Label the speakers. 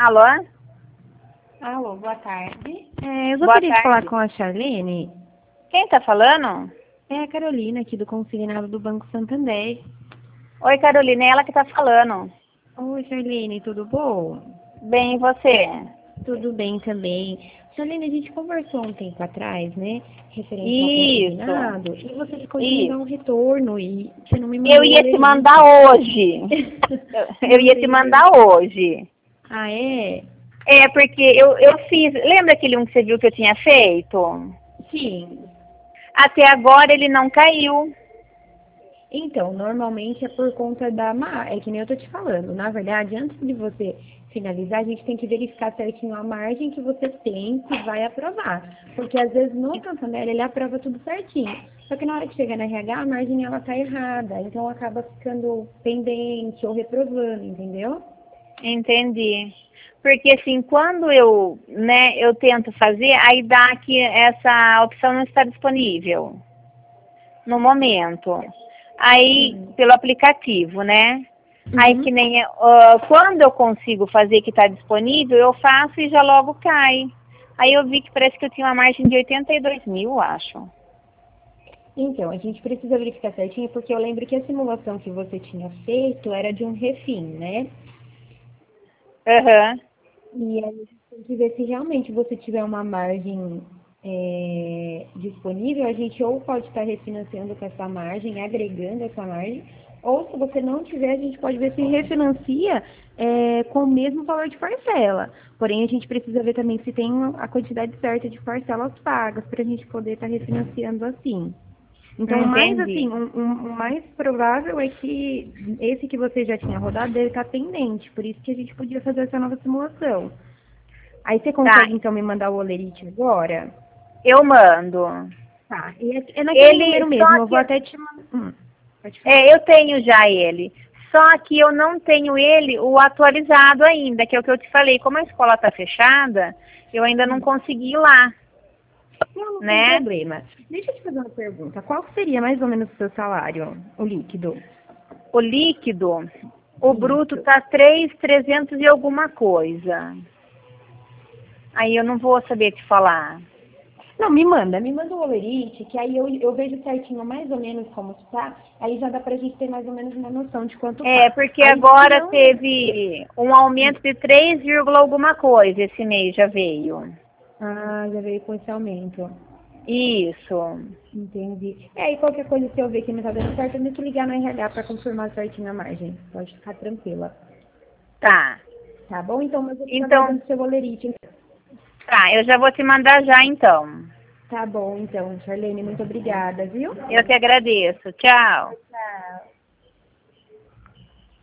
Speaker 1: Alô?
Speaker 2: Alô, boa tarde. Eu
Speaker 1: Boa
Speaker 2: gostaria de falar
Speaker 1: tarde.
Speaker 2: com a Charlene.
Speaker 1: Quem tá falando?
Speaker 2: É a Carolina, aqui do Consignado do Banco Santander.
Speaker 1: Oi, Carolina, é ela que tá falando.
Speaker 2: Oi, Charlene, tudo bom?
Speaker 1: Bem, e você?
Speaker 2: Tudo bem também. Charlene, a gente conversou um tempo atrás, né? Referente ao
Speaker 1: Isso,
Speaker 2: consignado. E você ficou de me dar um
Speaker 1: isso.
Speaker 2: retorno e você não me
Speaker 1: Eu
Speaker 2: mandou o
Speaker 1: ia te
Speaker 2: olerite.
Speaker 1: mandar hoje. Eu ia te
Speaker 2: Entendeu?
Speaker 1: mandar hoje.
Speaker 2: Ah, é?
Speaker 1: É, porque eu fiz... Lembra aquele um que você viu que eu tinha feito?
Speaker 2: Sim.
Speaker 1: Até agora ele não caiu.
Speaker 2: Então, normalmente é por conta é que nem eu tô te falando. Na verdade, antes de você finalizar, a gente tem que verificar certinho a margem que você tem que vai aprovar. Porque às vezes no Santander ele aprova tudo certinho. Só que na hora que chega na RH, a margem ela tá errada. Então acaba ficando pendente ou reprovando, entendeu?
Speaker 1: Entendi. Porque assim, quando eu tento fazer, aí dá que essa opção não está disponível no momento. Aí,
Speaker 2: Sim.
Speaker 1: pelo aplicativo, né? Aí que
Speaker 2: Uhum.
Speaker 1: nem quando eu consigo fazer que está disponível, eu faço e já logo cai. Aí eu vi que parece que eu tinha uma margem de 82 mil, eu acho.
Speaker 2: Então, a gente precisa verificar certinho, porque eu lembro que a simulação que você tinha feito era de um refim, né?
Speaker 1: Aham.
Speaker 2: E aí a gente tem que ver se realmente você tiver uma margem disponível, a gente ou pode estar refinanciando com essa margem, agregando essa margem, ou se você não tiver, a gente pode ver se refinancia com o mesmo valor de parcela. Porém, a gente precisa ver também se tem a quantidade certa de parcelas pagas para a gente poder estar refinanciando assim. Então, mais assim,
Speaker 1: Entendi.
Speaker 2: o mais provável é que esse que você já tinha rodado, ele está pendente, por isso que a gente podia fazer essa nova simulação. Aí você
Speaker 1: Tá,
Speaker 2: consegue, então, me mandar o olerite agora?
Speaker 1: eu mando.
Speaker 2: Tá. E é naquele
Speaker 1: Ele,
Speaker 2: número mesmo,
Speaker 1: só
Speaker 2: eu
Speaker 1: que
Speaker 2: vou até te mandar. Pode falar.
Speaker 1: eu tenho já ele. Só que eu não tenho ele o atualizado ainda, que é o que eu te falei. Como a escola está fechada, eu ainda não consegui ir lá,
Speaker 2: Não, não tem
Speaker 1: né?
Speaker 2: problema. Deixa eu te fazer uma pergunta. Qual seria mais ou menos o seu salário, o líquido?
Speaker 1: O líquido, o bruto
Speaker 2: Isso.
Speaker 1: tá 3.300 e alguma coisa. Aí eu não vou saber te falar.
Speaker 2: Não, me manda o olerite, que aí eu vejo certinho mais ou menos como está, aí já dá pra gente ter mais ou menos uma noção de quanto
Speaker 1: É,
Speaker 2: tá.
Speaker 1: porque
Speaker 2: Aí se
Speaker 1: agora
Speaker 2: não.
Speaker 1: teve um aumento de 3, alguma coisa esse mês já veio.
Speaker 2: Ah, já veio com esse aumento.
Speaker 1: Isso.
Speaker 2: Entendi. E qualquer coisa, se eu ver que não tá dando certo, eu tenho que ligar no RH pra confirmar certinho a margem. Pode ficar tranquila.
Speaker 1: Tá.
Speaker 2: Tá bom? Então, mas eu fico
Speaker 1: Então,
Speaker 2: aguardando seu bolerite.
Speaker 1: tá, eu já vou te mandar já então.
Speaker 2: Tá bom, então, Charlene, muito obrigada, viu?
Speaker 1: Eu que agradeço. Tchau.
Speaker 2: Tchau.